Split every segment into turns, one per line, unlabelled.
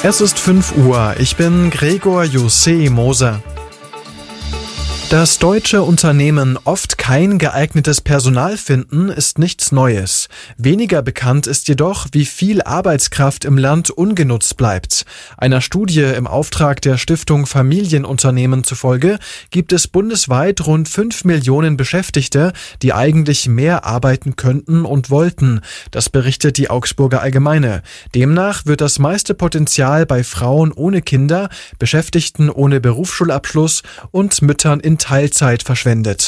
Es ist 5 Uhr, ich bin Gregor José Moser. Dass deutsche Unternehmen oft kein geeignetes Personal finden, ist nichts Neues. Weniger bekannt ist jedoch, wie viel Arbeitskraft im Land ungenutzt bleibt. Einer Studie im Auftrag der Stiftung Familienunternehmen zufolge gibt es bundesweit rund 5 Millionen Beschäftigte, die eigentlich mehr arbeiten könnten und wollten. Das berichtet die Augsburger Allgemeine. Demnach wird das meiste Potenzial bei Frauen ohne Kinder, Beschäftigten ohne Berufsschulabschluss und Müttern in Teilzeit verschwendet.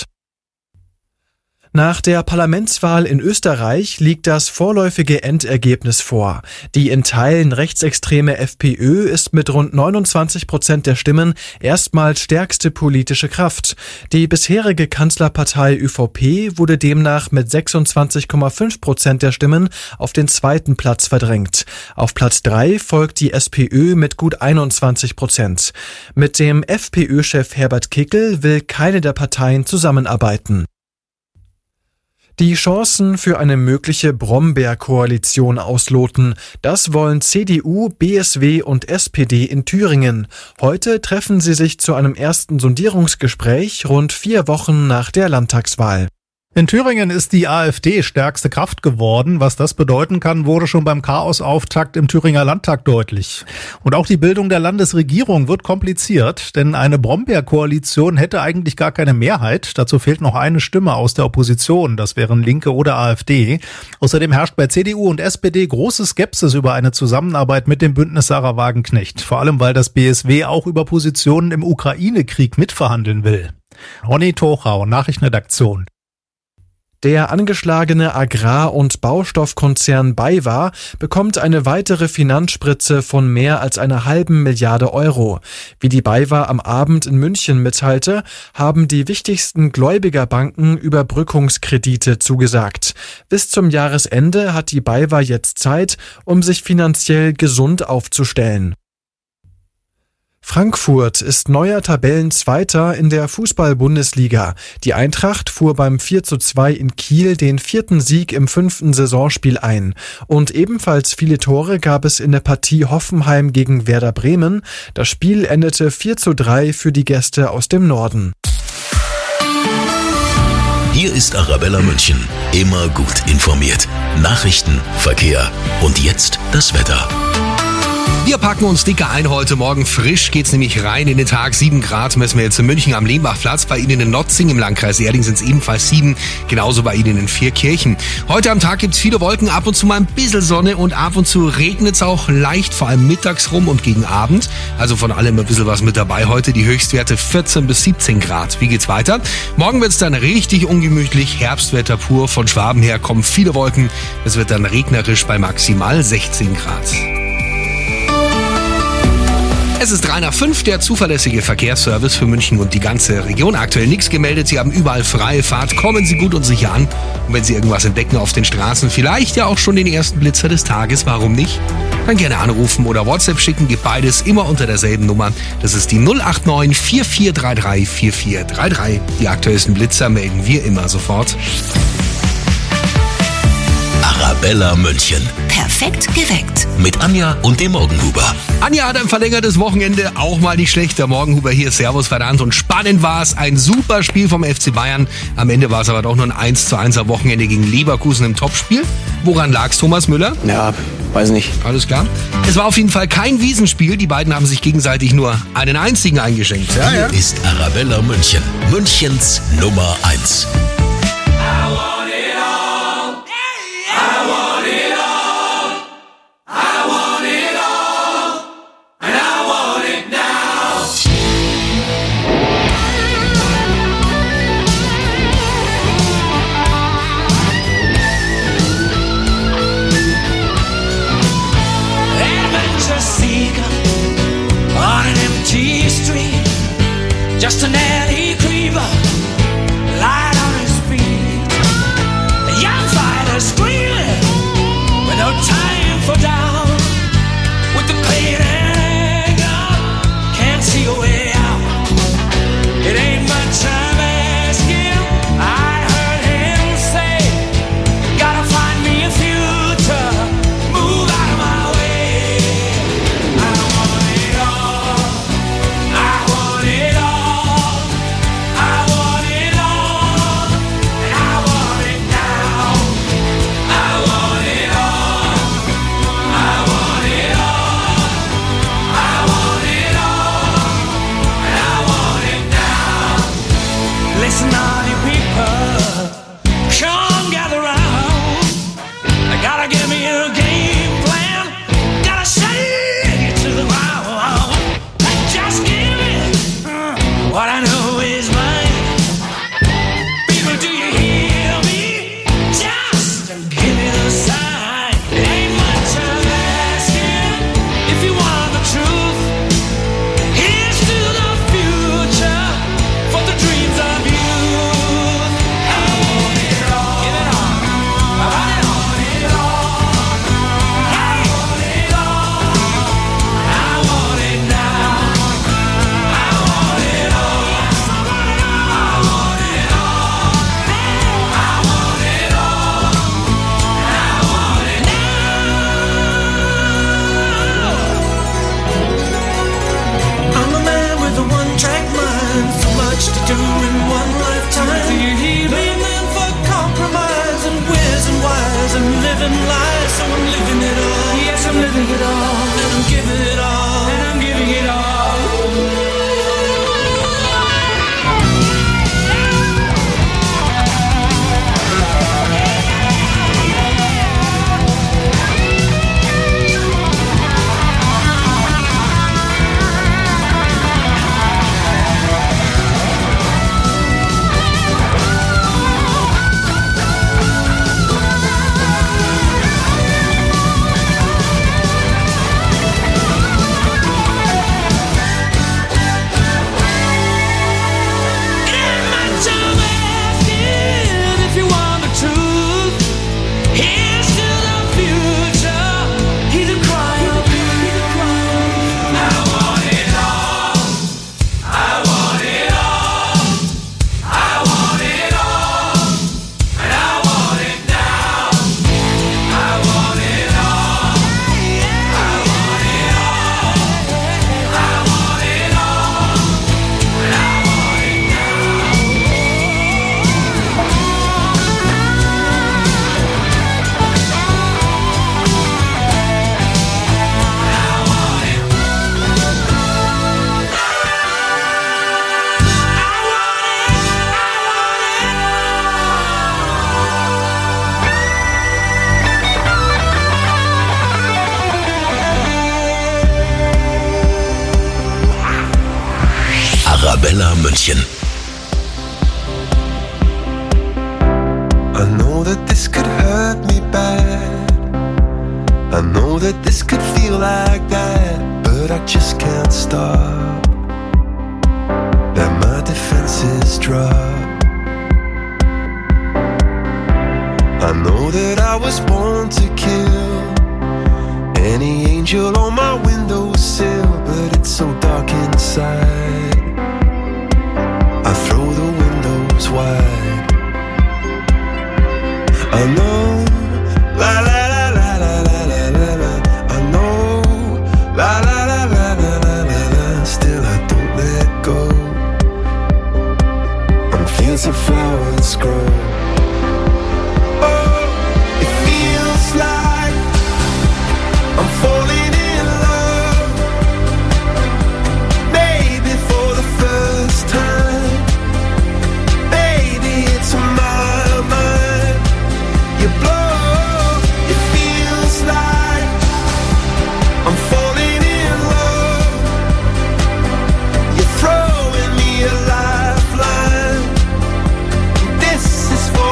Nach der Parlamentswahl in Österreich liegt das vorläufige Endergebnis vor. Die in Teilen rechtsextreme FPÖ ist mit rund 29% der Stimmen erstmals stärkste politische Kraft. Die bisherige Kanzlerpartei ÖVP wurde demnach mit 26,5% der Stimmen auf den zweiten Platz verdrängt. Auf Platz 3 folgt die SPÖ mit gut 21%. Mit dem FPÖ-Chef Herbert Kickl will keine der Parteien zusammenarbeiten. Die Chancen für eine mögliche Brombeer-Koalition ausloten. Das wollen CDU, BSW und SPD in Thüringen. Heute treffen sie sich zu einem ersten Sondierungsgespräch rund 4 Wochen nach der Landtagswahl.
In Thüringen ist die AfD stärkste Kraft geworden. Was das bedeuten kann, wurde schon beim Chaosauftakt im Thüringer Landtag deutlich. Und auch die Bildung der Landesregierung wird kompliziert, denn eine Brombeer-Koalition hätte eigentlich gar keine Mehrheit. Dazu fehlt noch eine Stimme aus der Opposition, das wären Linke oder AfD. Außerdem herrscht bei CDU und SPD große Skepsis über eine Zusammenarbeit mit dem Bündnis Sarah Wagenknecht. Vor allem, weil das BSW auch über Positionen im Ukraine-Krieg mitverhandeln will. Ronny Tochau, Nachrichtenredaktion.
Der angeschlagene Agrar- und Baustoffkonzern BayWa bekommt eine weitere Finanzspritze von mehr als einer halben Milliarde Euro. Wie die BayWa am Abend in München mitteilte, haben die wichtigsten Gläubigerbanken Überbrückungskredite zugesagt. Bis zum Jahresende hat die BayWa jetzt Zeit, um sich finanziell gesund aufzustellen. Frankfurt ist neuer Tabellenzweiter in der Fußball-Bundesliga. Die Eintracht fuhr beim 4:2 in Kiel den 4. Sieg im 5. Saisonspiel ein. Und ebenfalls viele Tore gab es in der Partie Hoffenheim gegen Werder Bremen. Das Spiel endete 4:3 für die Gäste aus dem Norden.
Hier ist Arabella München. Immer gut informiert. Nachrichten, Verkehr und jetzt das Wetter.
Wir packen uns dicker ein heute Morgen. Frisch geht's nämlich rein in den Tag. 7 Grad messen wir jetzt in München am Lehmbachplatz. Bei Ihnen in Notzing im Landkreis Erding sind es ebenfalls 7. Genauso bei Ihnen in Vierkirchen. Heute am Tag gibt's viele Wolken, ab und zu mal ein bisschen Sonne und ab und zu regnet's auch leicht, vor allem mittags rum und gegen Abend. Also von allem ein bisschen was mit dabei. Heute die Höchstwerte 14 bis 17 Grad. Wie geht's weiter? Morgen wird's dann richtig ungemütlich. Herbstwetter pur. Von Schwaben her kommen viele Wolken. Es wird dann regnerisch bei maximal 16 Grad. Es ist 3:05, der zuverlässige Verkehrsservice für München und die ganze Region. Aktuell nichts gemeldet, Sie haben überall freie Fahrt. Kommen Sie gut und sicher an. Und wenn Sie irgendwas entdecken auf den Straßen, vielleicht ja auch schon den ersten Blitzer des Tages, warum nicht? Dann gerne anrufen oder WhatsApp schicken, geht beides immer unter derselben Nummer. Das ist die 089 4433 4433. Die aktuellsten Blitzer melden wir immer sofort.
Arabella München.
Perfekt geweckt.
Mit Anja und dem Morgenhuber.
Anja hat ein verlängertes Wochenende, auch mal nicht schlecht. Der Morgenhuber hier, Servus, verdammt. Und spannend war es, ein super Spiel vom FC Bayern. Am Ende war es aber doch nur ein 1:1 am Wochenende gegen Leverkusen im Topspiel. Woran lag's, Thomas Müller?
Ja, weiß nicht.
Alles klar. Es war auf jeden Fall kein Wiesenspiel. Die beiden haben sich gegenseitig nur einen einzigen eingeschenkt.
Hier ist Arabella München. Münchens Nummer 1.
Just an alley creeper, light on his feet. A young fighter screaming with no time for down. With the pain and anger, can't see a way out. It ain't much I'm asking. I heard him say, gotta find me a future, move out of my way. I don't naughty people, come gather round. They gotta give me a game plan, gotta shake it to the ground. Just give me what I know is mine. People, do you hear me? Just give me the sign. It ain't much of asking if you want the truth. Here's to the future for the dreams of youth. I want it all. Give it all. I want it all. I want it all. I want it now. I want it all. Yes, I want it all. I want it all. I want it all. I want it now. I'm a man with a one-track mind, so much to do in one lifetime. Living for compromise and whiz and wise and living life, so I'm living it all. Yes, I'm living it all, and I'm giving it all, and I'm giving it all.
Arabella München.
I know that this could hurt me bad. I know that this could feel like that, but I just can't stop. Let my defenses drop. I know that I was born to kill any angel on my windowsill, but it's so dark inside. I throw the windows wide. I know, la la la la la la la la la. I know, la la la la la la la la. Still I don't let go. On fields of flowers grow. Oh, it feels like I'm falling in love. Maybe for the first time. Baby, it's my mind. You blow, it feels like I'm falling in love. You're throwing me a lifeline. This is for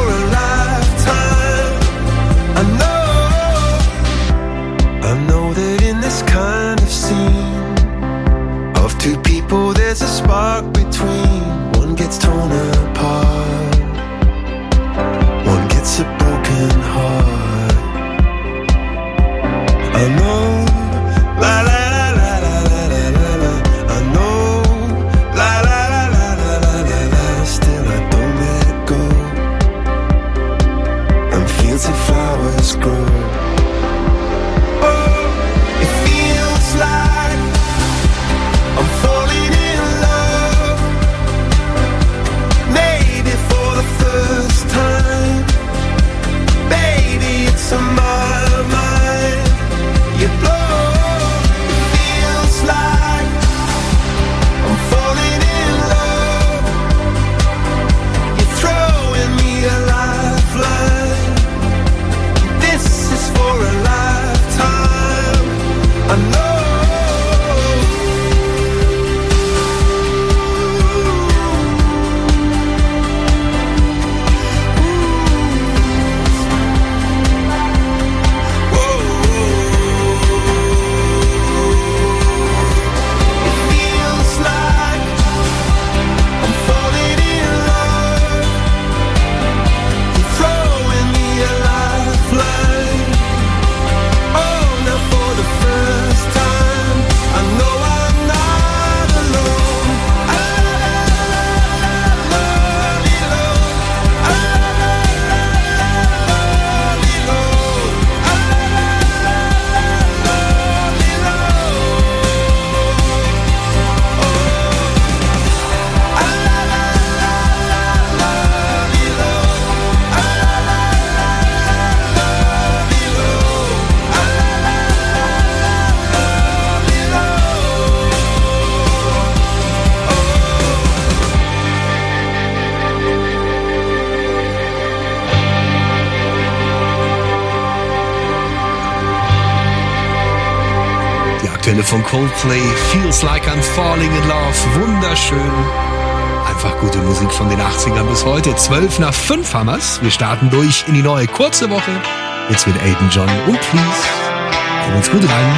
Stelle von Coldplay. Feels like I'm falling in love. Wunderschön. Einfach gute Musik von den 80ern bis heute. 12 nach 5 haben wir's. Wir starten durch in die neue kurze Woche. Jetzt mit Elton John und Please. Kommen uns gut rein.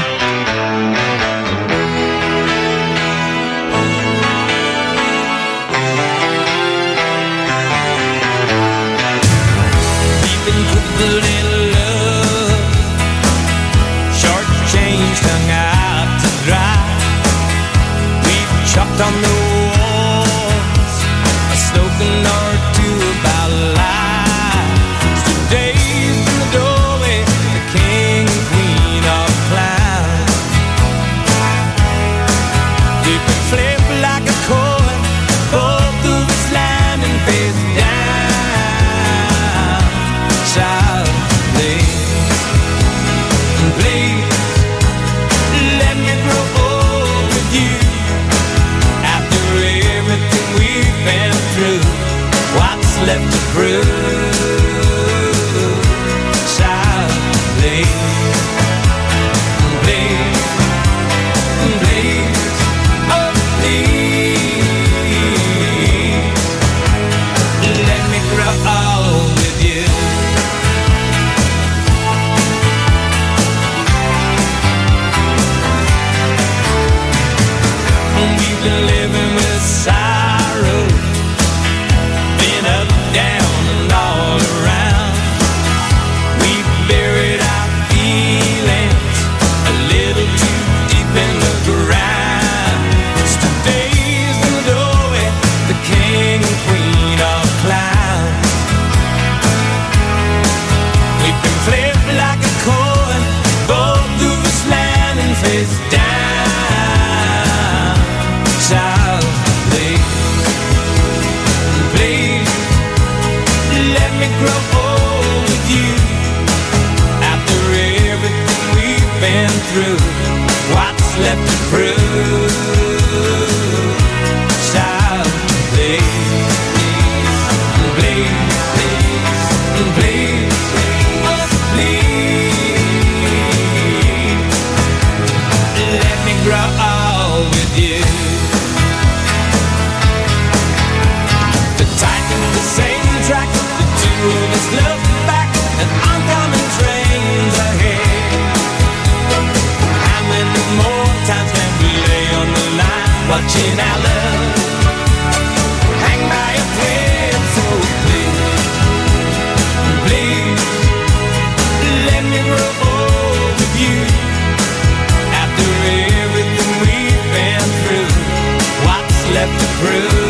Chopped on the walls, a slogan or two about life. Today's in the doorway, the king and queen of clowns. We've been flipped like a coin, both through this land and face down. Child, please, please, let me grow old with you. What's left to prove? Child, please, please, please, oh please, let me grow old with you. We've been living with sorrow, up, down, and all around. We've buried our feelings a little too deep in the ground. Today's in the doorway, the king and queen of clowns. We've been flipped like a coin, both through this land and face down. Child, please, please, let me grow old with you. After everything we've been through, what's left to prove? Child, please, please, please, please, oh please, let me grow old with you. The titan of the same track, let's look back at oncoming trains ahead. How many more times can we lay on the line, watching our love hang by a thread? So please, please, let me grow old with you. After everything we've been through, what's left to prove?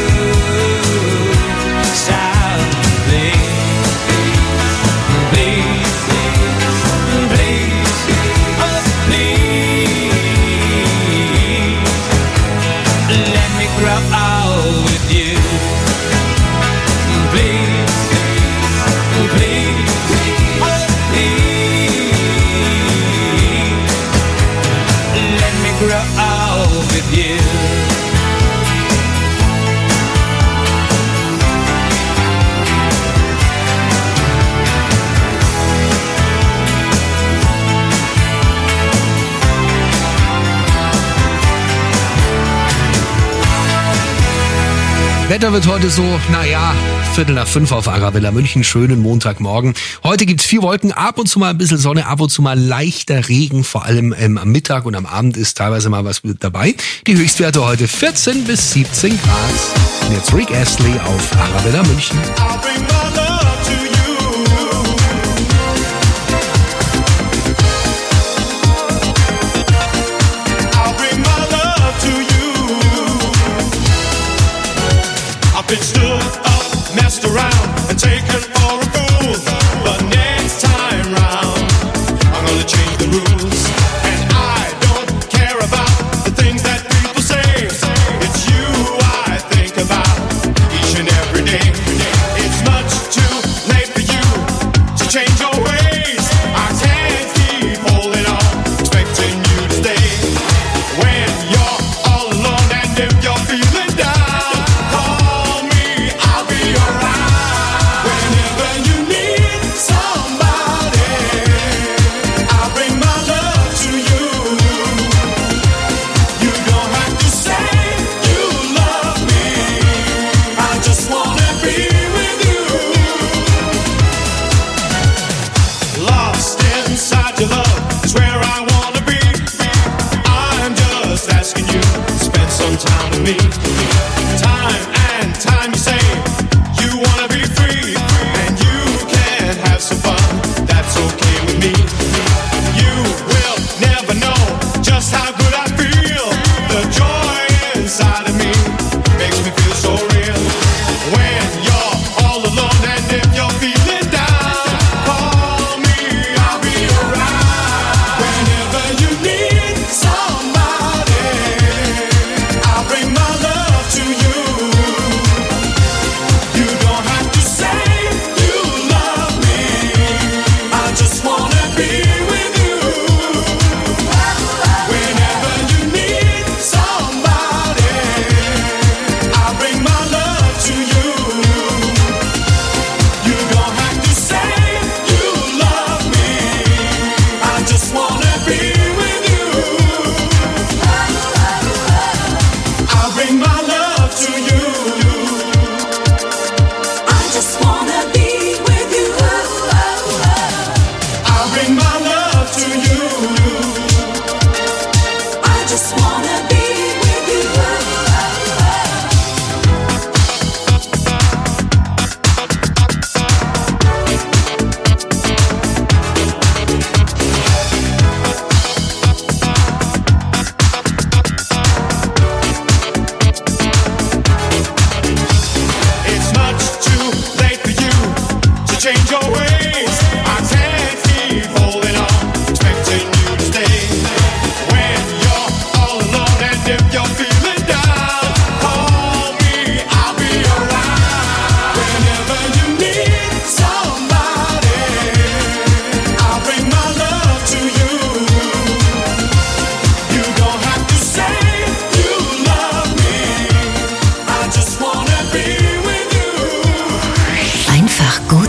Wetter wird heute so, naja, 4:45 auf Arabella München. Schönen Montagmorgen. Heute gibt's viel Wolken, ab und zu mal ein bisschen Sonne, ab und zu mal leichter Regen. Vor allem am Mittag und am Abend ist teilweise mal was mit dabei. Die Höchstwerte heute 14 bis 17 Grad. Und jetzt Rick Astley auf Arabella München.
Been stood up, messed around, and taken for a fool. But next time round, I'm gonna change the rules. And I don't care about the things that people say. It's you I think about each and every day. It's much too late for you to change your ways. I can't keep holding on, expecting you to stay. When you're all alone and if you're feeling down, call me, I'll be alright. Whenever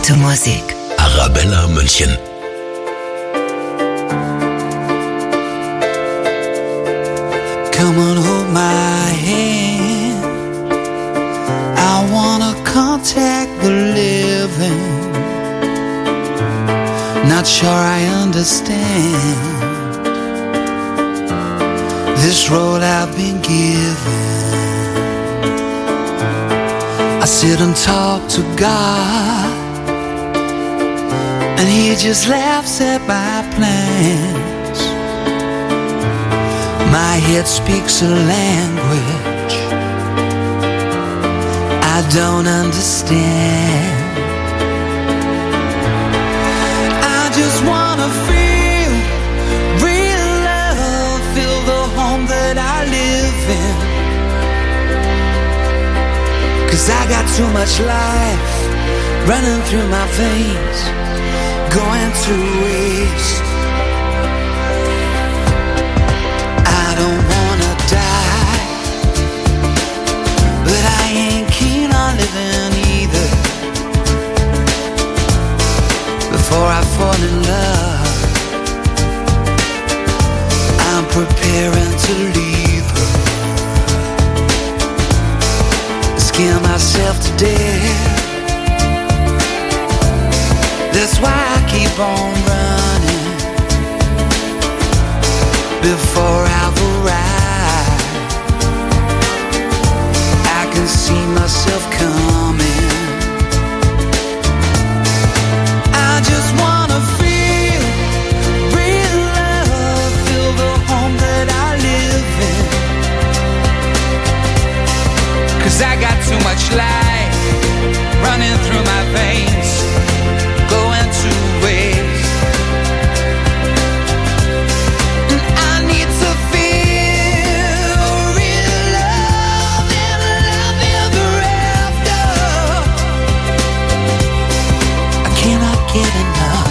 gute Musik.
Arabella München.
Come on, hold my hand. I wanna contact the living. Not sure I understand this road I've been given. I sit and talk to God, and He just laughs at my plans. My head speaks a language I don't understand. I just wanna feel real love, feel the home that I live in. 'Cause I got too much life running through my veins, going to waste. I don't wanna die, but I ain't keen on living either. Before I fall in love, I'm preparing to leave her. Scare myself to death. That's why I keep on running. Before I've arrived, I can see myself coming. I just wanna feel real love, feel the home that I live in. 'Cause I got too much life running through my veins, going to waste. And I need to feel real love and love ever after. I cannot get enough.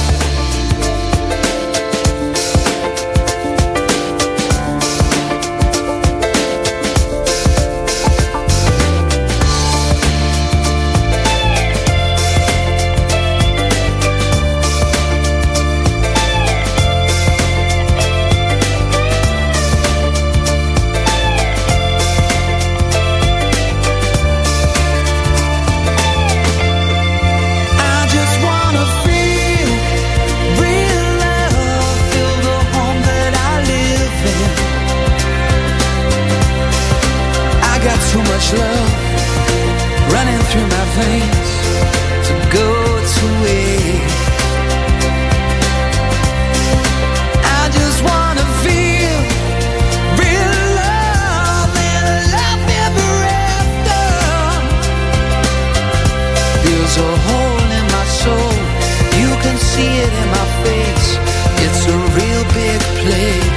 Too much love running through my veins to go to waste. I just wanna feel real love and love ever after. There's a hole in my soul, you can see it in my face. It's a real big place.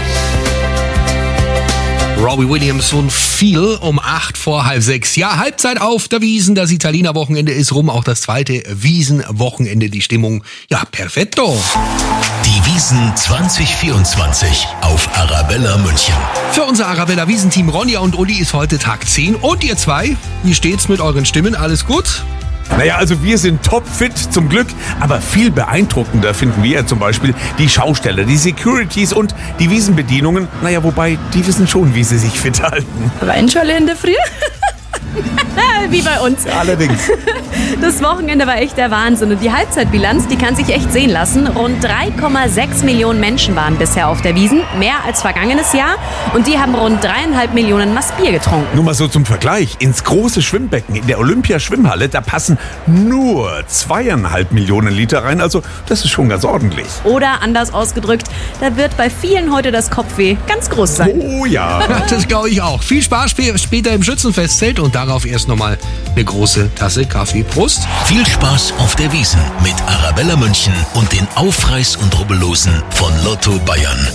Robbie Williams und Feel um 6:08. Ja, Halbzeit auf der Wiesn. Das Italiener Wochenende ist rum. Auch das zweite Wiesn-Wochenende. Die Stimmung, ja, perfetto.
Die Wiesn 2024 auf Arabella München.
Für unser Arabella Wiesn-Team Ronja und Uli ist heute Tag 10. Und ihr zwei, wie steht's mit euren Stimmen? Alles gut?
Naja, also wir sind topfit zum Glück, aber viel beeindruckender finden wir ja zum Beispiel die Schausteller, die Securities und die Wiesenbedienungen. Naja, wobei, die wissen schon, wie sie sich fit halten.
Weinschorle in der Früh? Wie bei uns.
Allerdings.
Das Wochenende war echt der Wahnsinn und die Halbzeitbilanz, die kann sich echt sehen lassen. Rund 3,6 Millionen Menschen waren bisher auf der Wiesn, mehr als vergangenes Jahr, und die haben rund 3,5 Millionen Maß Bier getrunken.
Nur mal so zum Vergleich, ins große Schwimmbecken in der Olympiaschwimmhalle, da passen nur 2,5 Millionen Liter rein, also das ist schon ganz ordentlich.
Oder anders ausgedrückt, da wird bei vielen heute das Kopfweh ganz groß sein.
Oh ja.
Das glaube ich auch. Viel Spaß später im Schützenfestzelt und darauf erst nochmal eine große Tasse Kaffee. Prost.
Viel Spaß auf der Wiesn mit Arabella München und den Aufreiß- und Rubbellosen von Lotto Bayern.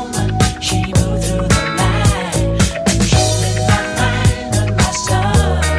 She moved through the night, showing my mind and my soul.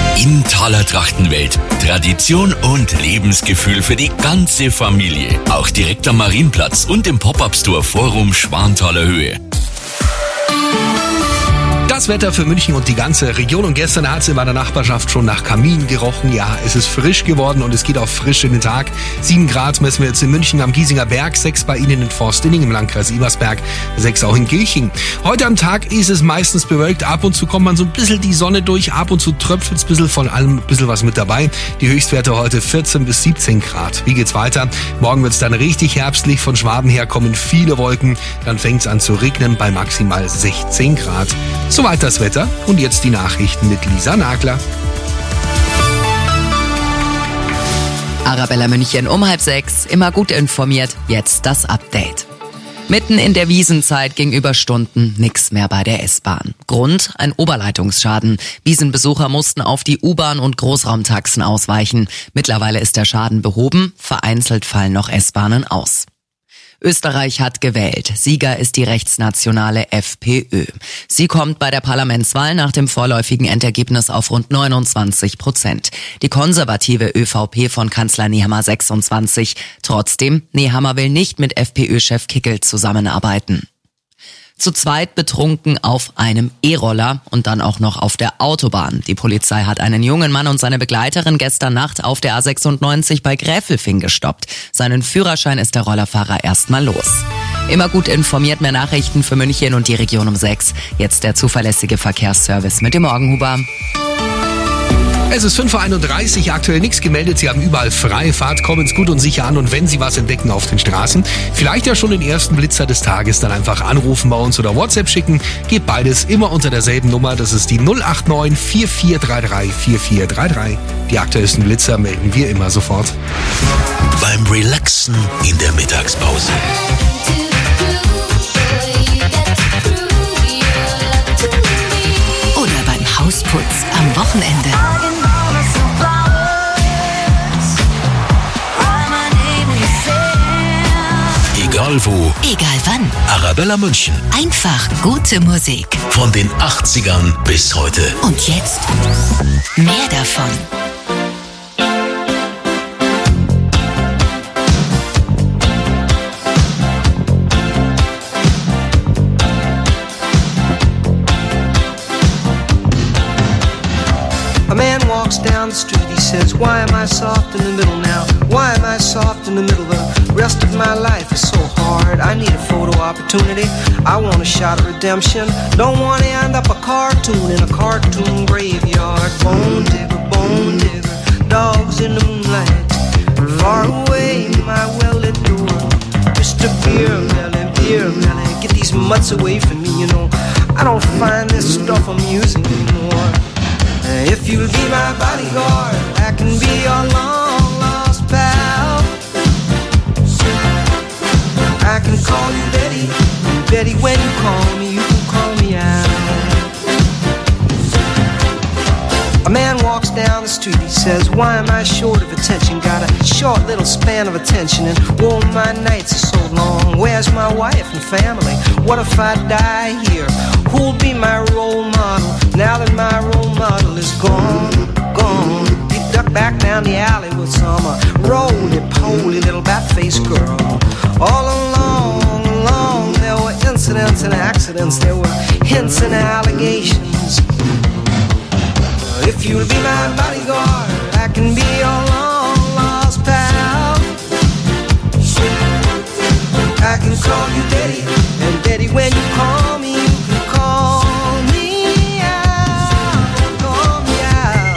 Inntaler Trachtenwelt. Tradition und Lebensgefühl für die ganze Familie. Auch direkt am Marienplatz und im Pop-Up-Store Forum Schwanthaler Höhe.
Das Wetter für München und die ganze Region. Und gestern hat es in meiner Nachbarschaft schon nach Kamin gerochen. Ja, es ist frisch geworden und es geht auch frisch in den Tag. 7 Grad messen wir jetzt in München am Giesinger Berg, 6 bei Ihnen in Forstinning im Landkreis Ebersberg, 6 auch in Gilching. Heute am Tag ist es meistens bewölkt. Ab und zu kommt man so ein bisschen die Sonne durch. Ab und zu tröpfelt es ein bisschen, von allem ein bisschen was mit dabei. Die Höchstwerte heute 14 bis 17 Grad. Wie geht's weiter? Morgen wird es dann richtig herbstlich. Von Schwaben her kommen viele Wolken. Dann fängt es an zu regnen bei maximal 16 Grad. Soweit das Wetter und jetzt die Nachrichten mit Lisa Nagler.
Arabella München um 5:30, immer gut informiert, jetzt das Update. Mitten in der Wiesenzeit ging über Stunden nix mehr bei der S-Bahn. Grund? Ein Oberleitungsschaden. Wiesenbesucher mussten auf die U-Bahn und Großraumtaxen ausweichen. Mittlerweile ist der Schaden behoben, vereinzelt fallen noch S-Bahnen aus. Österreich hat gewählt. Sieger ist die rechtsnationale FPÖ. Sie kommt bei der Parlamentswahl nach dem vorläufigen Endergebnis auf rund 29%. Die konservative ÖVP von Kanzler Nehammer 26. Trotzdem, Nehammer will nicht mit FPÖ-Chef Kickel zusammenarbeiten. Zu zweit betrunken auf einem E-Roller und dann auch noch auf der Autobahn. Die Polizei hat einen jungen Mann und seine Begleiterin gestern Nacht auf der A96 bei Gräfelfing gestoppt. Seinen Führerschein ist der Rollerfahrer erstmal los. Immer gut informiert, mehr Nachrichten für München und die Region um 6. Jetzt der zuverlässige Verkehrsservice mit dem Morgenhuber.
Es ist 5:31 Uhr, aktuell nichts gemeldet. Sie haben überall freie Fahrt, kommen es gut und sicher an. Und wenn Sie was entdecken auf den Straßen, vielleicht ja schon den ersten Blitzer des Tages, dann einfach anrufen bei uns oder WhatsApp schicken. Geht beides immer unter derselben Nummer. Das ist die 089 4433 4433. Die aktuellsten Blitzer melden wir immer sofort.
Beim Relaxen in der Mittagspause.
Oder beim Hausputz am Wochenende.
Egal wo,
Egal wann.
Arabella München.
Einfach gute Musik.
Von den 80ern bis heute.
Und jetzt mehr davon.
A man walks down the street, he says, why am I soft in the middle now? Why am I soft in the middle? The rest of my life is so hard. I need a photo opportunity. I want a shot of redemption. Don't want to end up a cartoon in a cartoon graveyard. Bone digger, dogs in the moonlight. Far away, my well-lit door. Mr. Beer Melly, get these mutts away from me, you know. I don't find this stuff amusing anymore. If you'll be my bodyguard, I can be your long-lost pal. I can call you Betty, and Betty, when you call me, you can call me out. A man walks down the street, he says, why am I short of attention? Got a short little span of attention, and whoa, my nights are so long. Where's my wife and family? What if I die here? Who'll be my role model? Now that my role model is gone. He ducked back down the alley with some roly-poly little bat-faced girl. All along, there were incidents and accidents. There were hints and allegations. If you'll be my bodyguard, I can be your long-lost pal. I can call you Daddy, and Daddy, when you call me, you can call me out, call me out.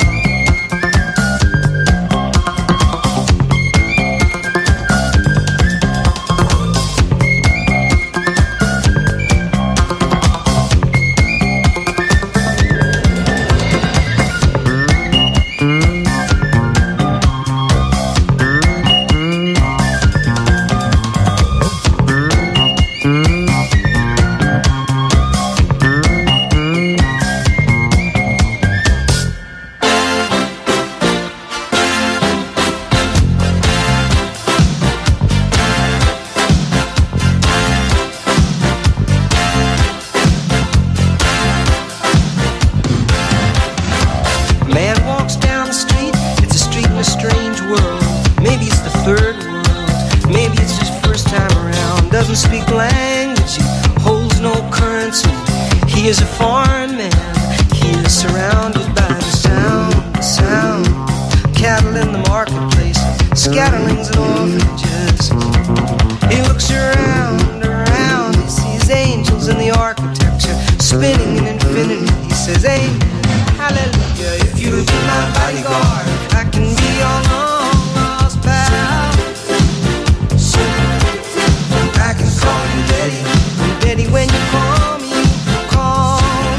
speak language, he holds no currency. He is a foreign man, he is surrounded by the sound. Cattle in the marketplace, scatterlings and orphanages. He looks around, he sees angels in the architecture, spinning in infinity. He says, amen, hallelujah. If you be my bodyguard, I can be your long lost pal. I can call you Betty, and Betty, when you call me out, call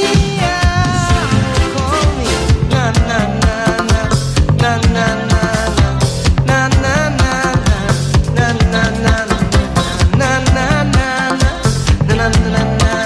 me, na na na na, na na na na, na na na na, na na na na, na na na na, na na.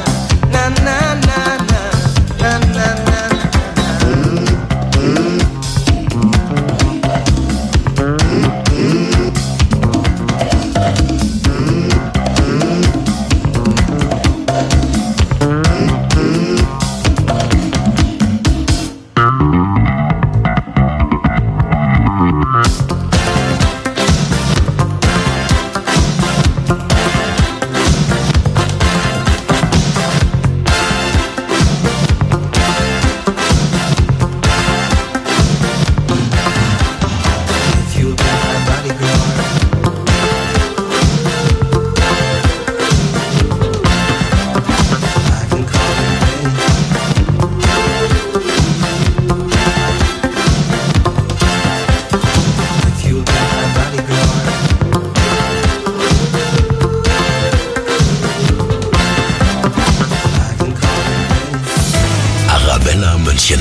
Arabella München.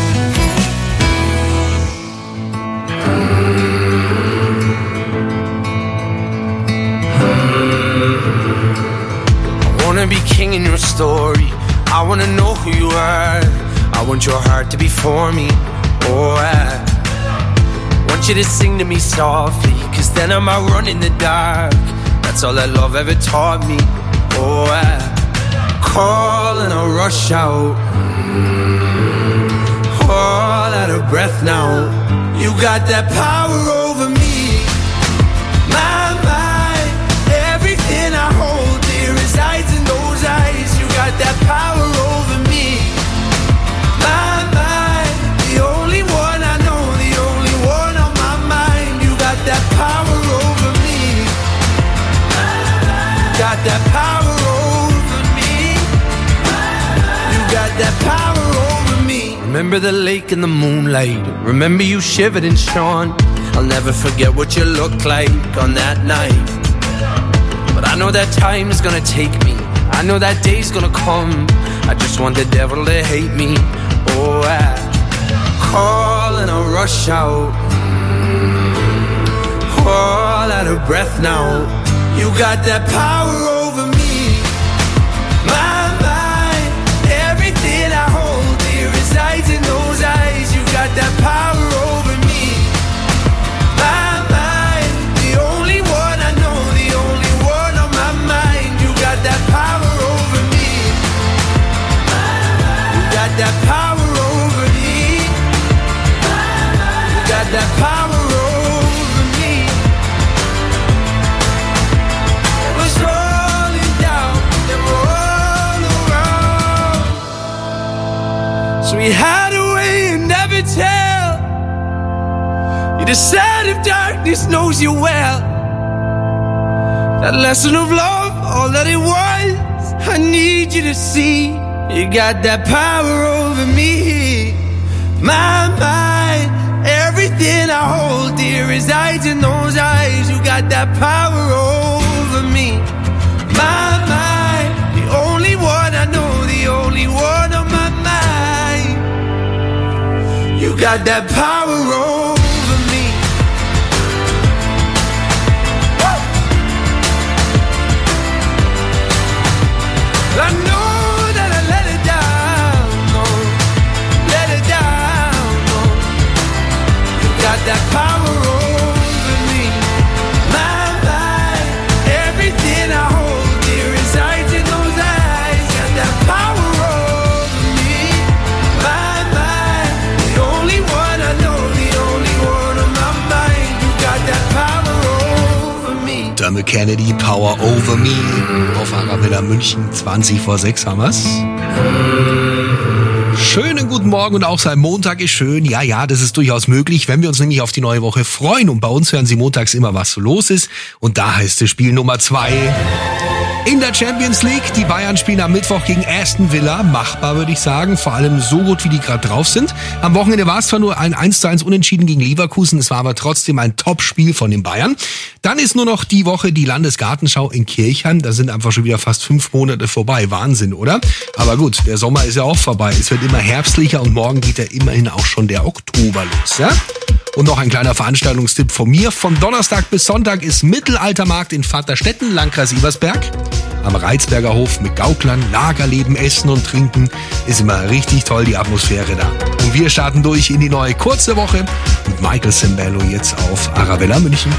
I wanna be king in your story. I wanna know who you are. I want your heart to be for me. Oh, I want you to sing to me softly, 'cause then I'm out running the dark. That's all that love ever taught me. Oh, I call and I rush out, all out of breath now. You got that power over me. My mind, everything I hold dear resides in those eyes. You got that power over me. My mind, the only one I know, the only one on my mind. You got that power over me. Got that power over me. You got that power over me. Remember the lake in the moonlight. Remember you shivered and shone. I'll never forget what you looked like on that night. But I know that time's gonna take me. I know that day's gonna come. I just want the devil to hate me. Oh, I call and I rush out, all out of breath now. You got that power over me. My mind, everything I hold dear resides in those eyes. You got that power over me. My mind, the only one I know, the only one on my mind. You got that power over me. You got that power over me. You got that power over me. It was rolling down and all around. So we hide away and never tell. You decide if darkness knows you well. That lesson of love, all that it was, I need you to see. You got that power over me. My mind, everything I hold dear resides in those eyes. You got that power over me. My mind, the only one I know, the only one on my mind. You got that power over me. Woo! I know that I let it down, no, let it down, no. You got that power over me. My mind, everything I hold dear resides in those eyes. Got that power over me. My mind, the only one I know, the only one on my mind. You got that power over me.
Dermot Kennedy, Power Over Me. Auf Arabella München, 20 vor 6 haben wir's. Schönen guten Morgen und auch sein Montag ist schön. Ja, das ist durchaus möglich, wenn wir uns nämlich auf die neue Woche freuen. Und bei uns hören Sie montags immer, was so los ist. Und da heißt es Spiel Nummer 2. In der Champions League, die Bayern spielen am Mittwoch gegen Aston Villa. Machbar, würde ich sagen. Vor allem so gut, wie die gerade drauf sind. Am Wochenende war es zwar nur ein 1:1 Unentschieden gegen Leverkusen. Es war aber trotzdem ein Top-Spiel von den Bayern. Dann ist nur noch die Woche die Landesgartenschau in Kirchheim. Da sind einfach schon wieder fast 5 Monate vorbei. Wahnsinn, oder? Aber gut, der Sommer ist ja auch vorbei. Es wird immer herbstlicher und morgen geht ja immerhin auch schon der Oktober los, ja? Und noch ein kleiner Veranstaltungstipp von mir. Von Donnerstag bis Sonntag ist Mittelaltermarkt in Vaterstetten, Landkreis Ebersberg. Am Reizberger Hof mit Gauklern, Lagerleben, Essen und Trinken. Ist immer richtig toll, die Atmosphäre da. Und wir starten durch in die neue kurze Woche mit Michael Sembello jetzt auf Arabella München.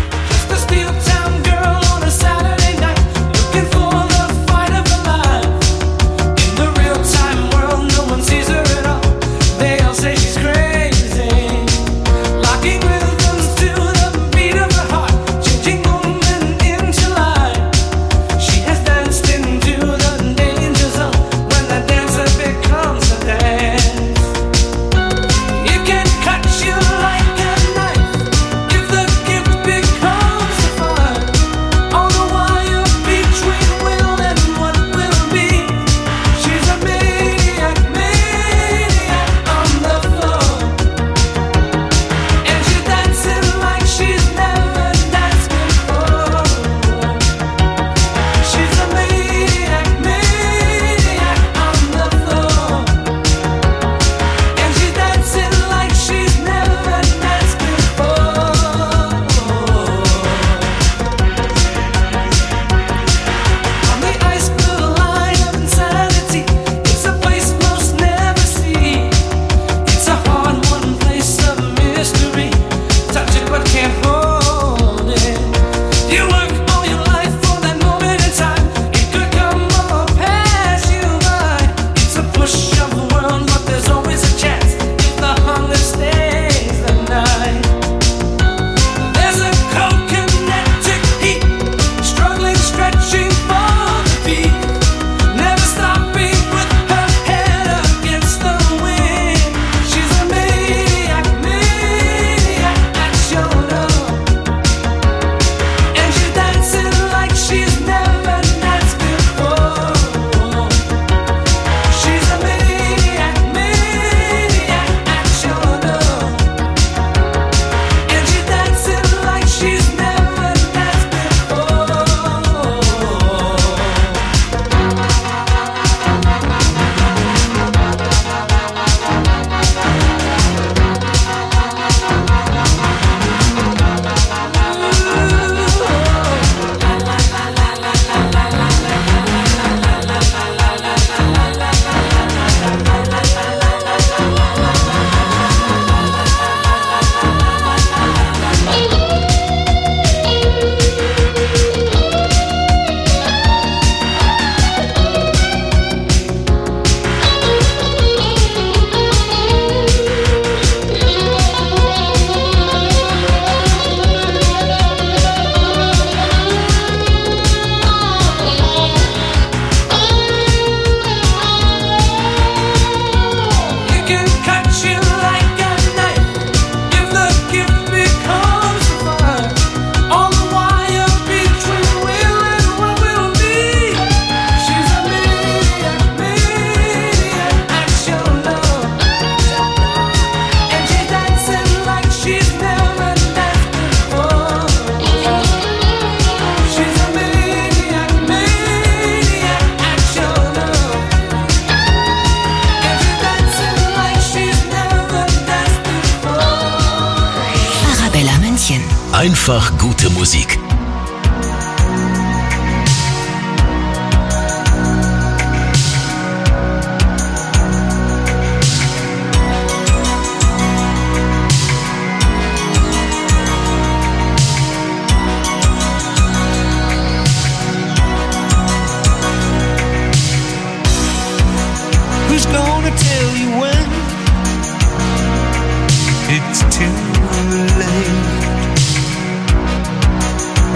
Einfach gute Musik.
Who's gonna tell you when it's too late?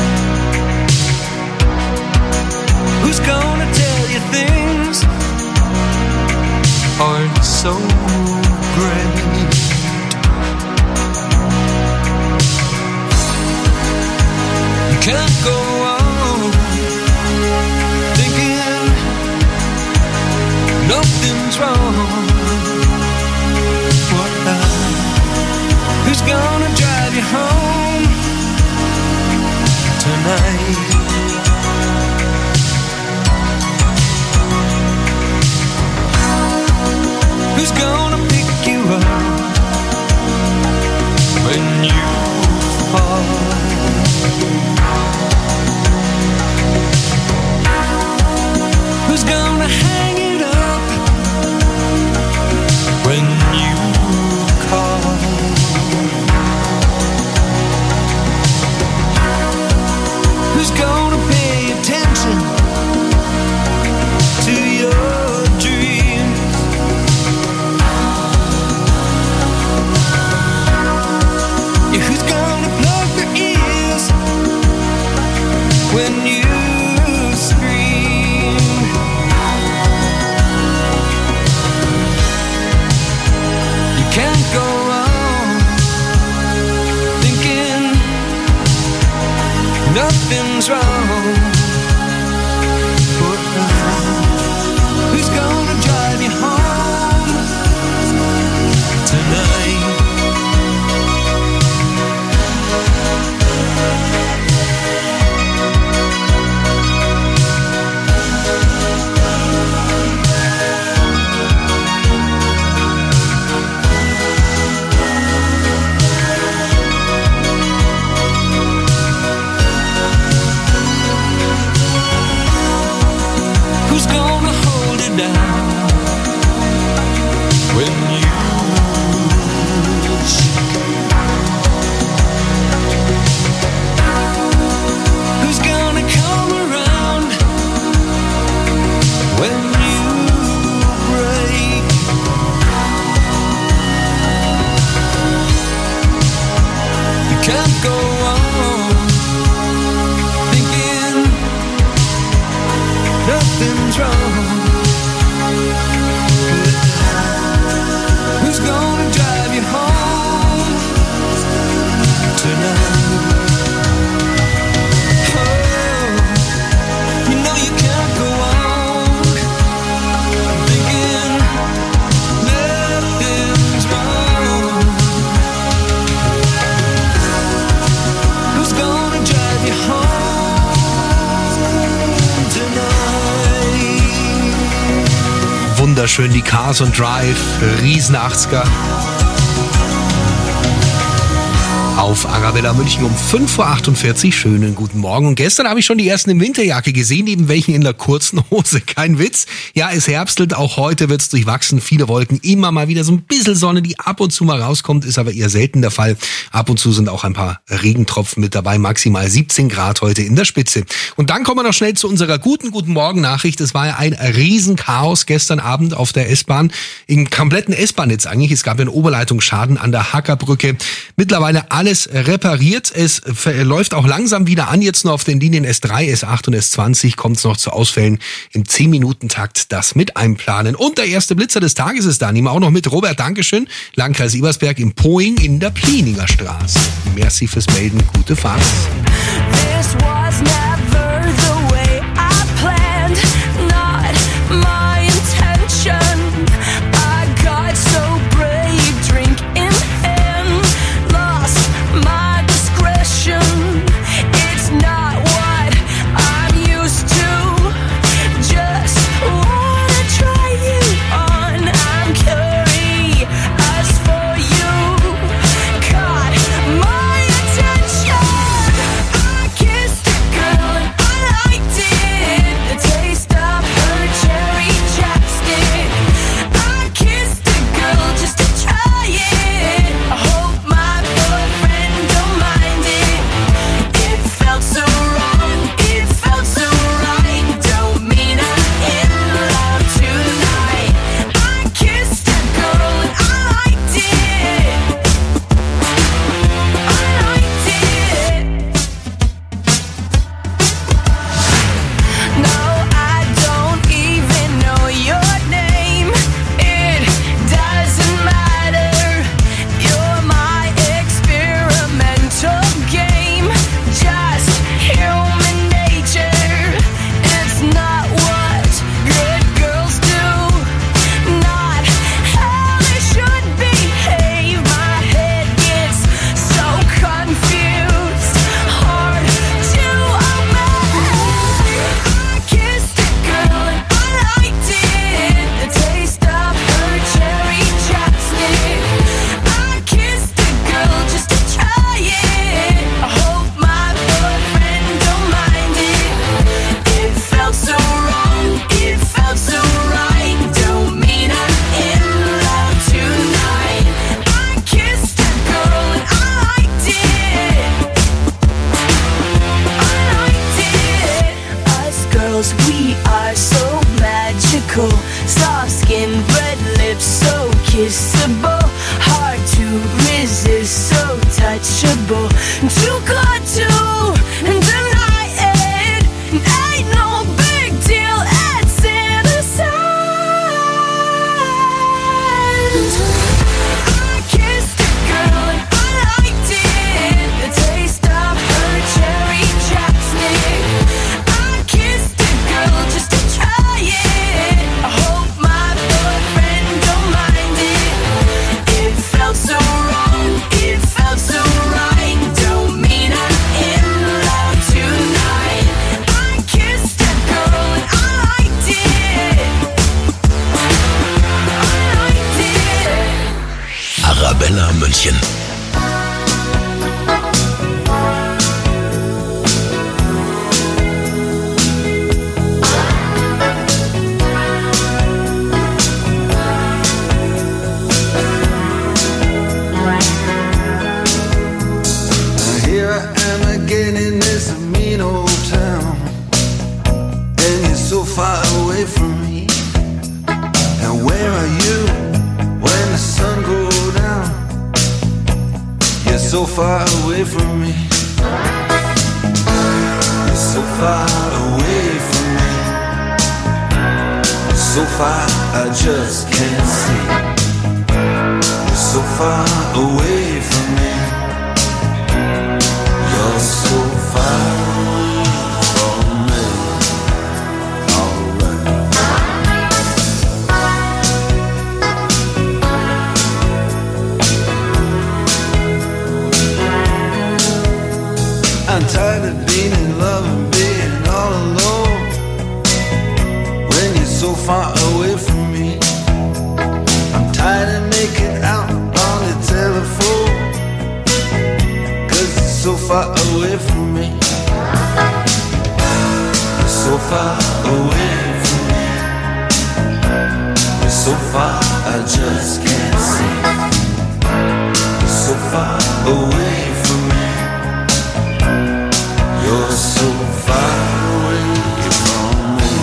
home tonight. Who's gonna pick you up when you fall? Who's gonna hang it up when you call? Who's gonna pay attention to your dreams? Yeah, who's gonna plug their ears when you scream? You can't go on thinking nothing's wrong. Who's gonna drive you home tonight? Who's gonna hold it down when you shake? Who's gonna come around when you break? You can't go on thinking nothing's wrong. Who's gonna drive you home tonight? Oh, you know you can't go on thinking nothing's wrong. Who's gonna drive you home tonight?
Wunderschön, die Cars und Drive, riesen 80er. Auf Arabella München um 5.48 Uhr. Schönen guten Morgen. Und gestern habe ich schon die ersten in Winterjacke gesehen, neben welchen in der kurzen Hose. Kein Witz. Ja, es herbstelt. Auch heute wird es durchwachsen. Viele Wolken. Immer mal wieder so ein bisschen Sonne, die ab und zu mal rauskommt. Ist aber eher selten der Fall. Ab und zu sind auch ein paar Regentropfen mit dabei. Maximal 17 Grad heute in der Spitze. Und dann kommen wir noch schnell zu unserer guten Morgen-Nachricht. Es war ja ein Riesenchaos gestern Abend auf der S-Bahn. Im kompletten S-Bahn-Netz eigentlich. Es gab ja einen Oberleitungsschaden an der Hackerbrücke. Mittlerweile alles repariert. Es läuft auch langsam wieder an. Jetzt nur auf den Linien S3, S8 und S20 kommt es noch zu Ausfällen im 10-Minuten-Takt. Das mit einplanen. Und der erste Blitzer des Tages ist da. Nehmen wir auch noch mit. Robert, Dankeschön. Landkreis Ebersberg im Poing in der Plininger Straße. Merci fürs Melden. Gute Fahrt.
This was never the way I planned, not my intention. I got so brave, drink in hand, lost my discretion. It's not what I'm used to, just wanna try you on. I'm curious for you, caught my attention. I kissed a girl
München.
Here I am again in this mean old town, and you're so far away from me. And where are you when the sun goes down? You're so far away from me. You're so far away from me. So far I just can't see. You're so far away from me. You're so far from me. Alright. I'm tired of being in love and being all alone when you're so far away from me. I'm tired of making out on the telephone, so far away from me. You're so far away from me. You're so far I just can't see. You're so far away from me. You're so far away from me.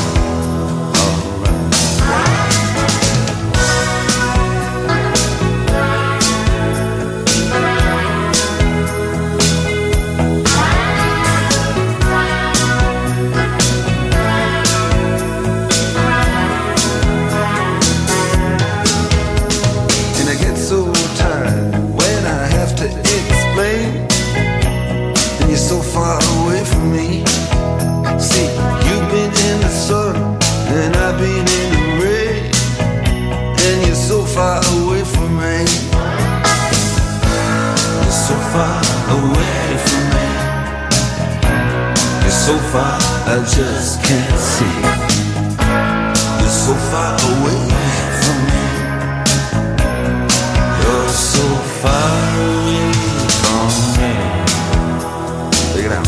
So far, I just can't see. You're so far away from me. You're so far away from me. Take it out.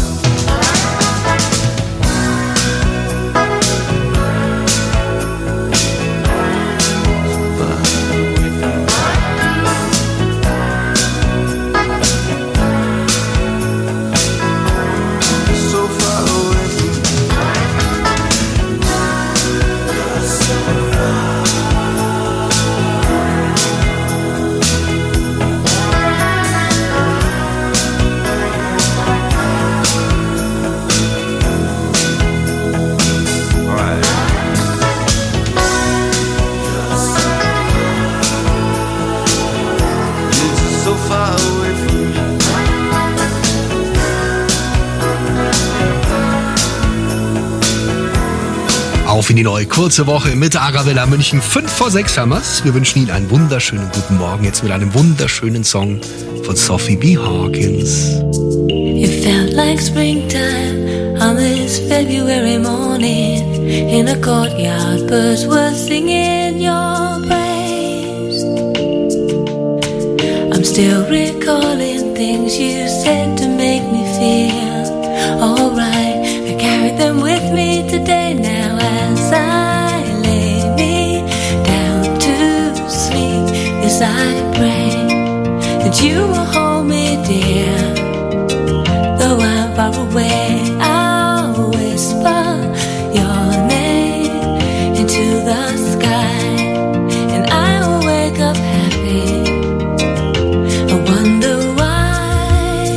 Auf in die neue kurze Woche mit Arabella München. 5:05 haben wir's. Wir wünschen Ihnen einen wunderschönen guten Morgen. Jetzt mit einem wunderschönen Song von Sophie B. Hawkins.
It felt like springtime on this February morning. In a courtyard, birds were singing your praise. I'm still recalling things you said to make me feel alright. I carried them with me today now as I lay me down to sleep. Yes, I pray that you will hold me dear. Though I'm far away, I'll whisper your name into the sky, and I will wake up happy. I wonder why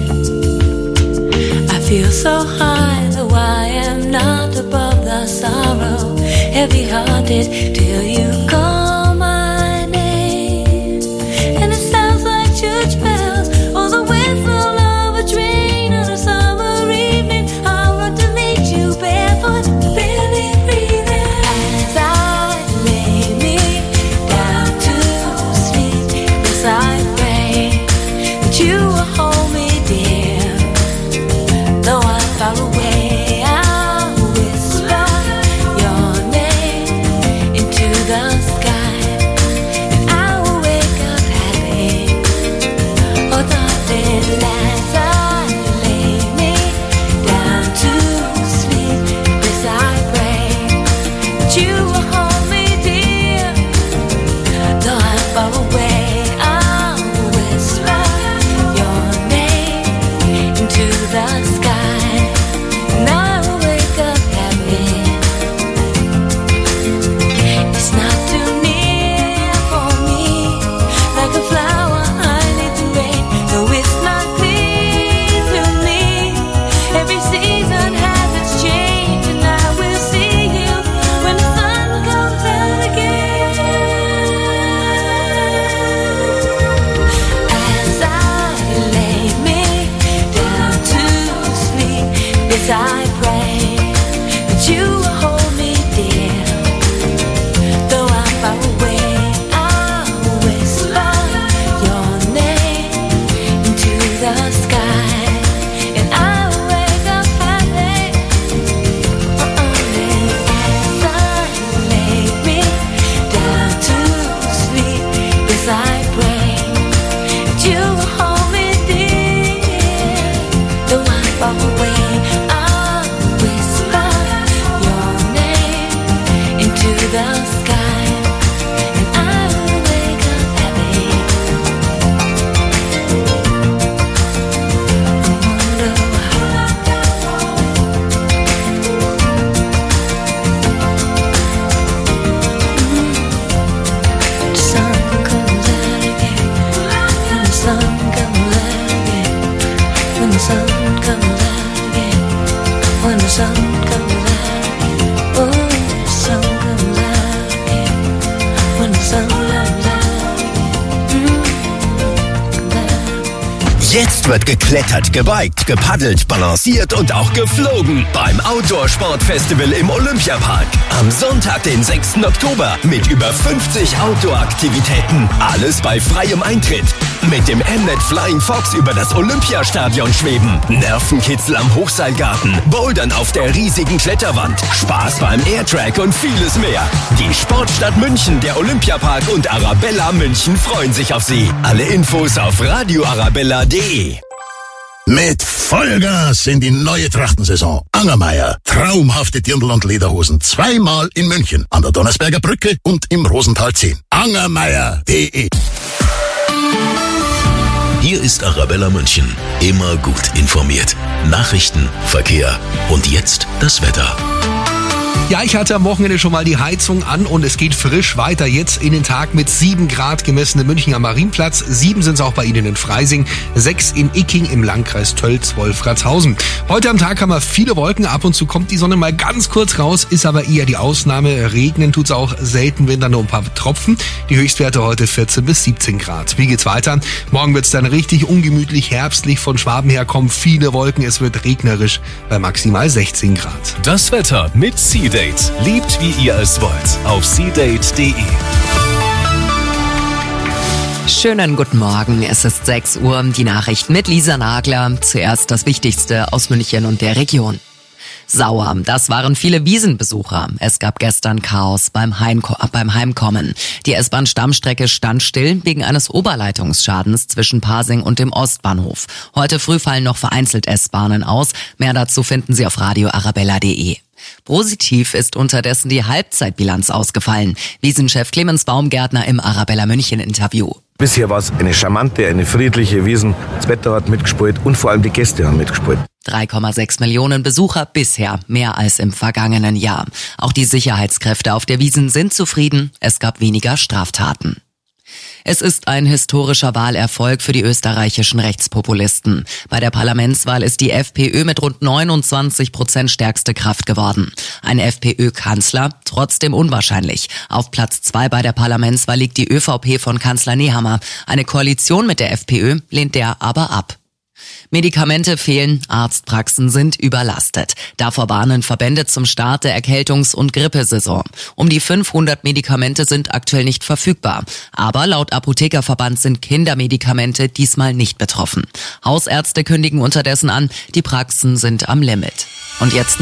I feel so high, though I am not above the sorrow. Heavy-hearted till you call my name, and it sounds like church bells or the whistle of a train on a summer evening. I'll run to meet you barefoot, barely breathing, as I lay me down to sleep. Yes, I pray that you will hold me dear, though I'm far away. sun comes out, oh, the sun comes out, yeah. When the sun comes out,
Jetzt wird geklettert, gebiked, gepaddelt, balanciert und auch geflogen beim Outdoor-Sport-Festival im Olympiapark. Am Sonntag, den 6. Oktober mit über 50 Outdoor-Aktivitäten. Alles bei freiem Eintritt. Mit dem Mnet Flying Fox über das Olympiastadion schweben. Nervenkitzel am Hochseilgarten. Bouldern auf der riesigen Kletterwand. Spaß beim Airtrack und vieles mehr. Die Sportstadt München, der Olympiapark und Arabella München freuen sich auf Sie. Alle Infos auf radioarabella.de.
Mit Vollgas in die neue Trachtensaison. Angermeier, traumhafte Dirndl und Lederhosen. Zweimal in München, an der Donnersberger Brücke und im Rosental 10. Angermeier.de.
Hier ist Arabella München. Immer gut informiert. Nachrichten, Verkehr und jetzt das Wetter.
Ja, ich hatte am Wochenende schon mal die Heizung an und es geht frisch weiter jetzt in den Tag mit 7 Grad gemessen in München am Marienplatz. 7 sind es auch bei Ihnen in Freising, 6 in Icking im Landkreis Tölz-Wolfratshausen. Heute am Tag haben wir viele Wolken, ab und zu kommt die Sonne mal ganz kurz raus, ist aber eher die Ausnahme. Regnen tut's auch selten, wenn dann nur ein paar Tropfen. Die Höchstwerte heute 14 bis 17 Grad. Wie geht's weiter? Morgen wird's dann richtig ungemütlich, herbstlich von Schwaben her kommen viele Wolken. Es wird regnerisch bei maximal 16 Grad.
Das Wetter mit Seedate. Liebt, wie ihr es wollt. Auf seedate.de.
Schönen guten Morgen, es ist 6 Uhr, die Nachrichten mit Lisa Nagler. Zuerst das Wichtigste aus München und der Region. Sauer, das waren viele Wiesenbesucher. Es gab gestern Chaos beim Heimkommen. Die S-Bahn-Stammstrecke stand still wegen eines Oberleitungsschadens zwischen Pasing und dem Ostbahnhof. Heute früh fallen noch vereinzelt S-Bahnen aus. Mehr dazu finden Sie auf radioarabella.de. Positiv ist unterdessen die Halbzeitbilanz ausgefallen. Wiesenchef Clemens Baumgärtner im Arabella München Interview.
Bisher war es eine charmante, eine friedliche Wiesn. Das Wetter hat mitgespielt und vor allem die Gäste haben mitgespielt.
3,6 Millionen Besucher bisher, mehr als im vergangenen Jahr. Auch die Sicherheitskräfte auf der Wiesn sind zufrieden. Es gab weniger Straftaten. Es ist ein historischer Wahlerfolg für die österreichischen Rechtspopulisten. Bei der Parlamentswahl ist die FPÖ mit rund 29% stärkste Kraft geworden. Ein FPÖ-Kanzler trotzdem unwahrscheinlich. Auf Platz 2 bei der Parlamentswahl liegt die ÖVP von Kanzler Nehammer. Eine Koalition mit der FPÖ lehnt der aber ab. Medikamente fehlen, Arztpraxen sind überlastet. Davor warnen Verbände zum Start der Erkältungs- und Grippesaison. Um die 500 Medikamente sind aktuell nicht verfügbar. Aber laut Apothekerverband sind Kindermedikamente diesmal nicht betroffen. Hausärzte kündigen unterdessen an, die Praxen sind am Limit. Und jetzt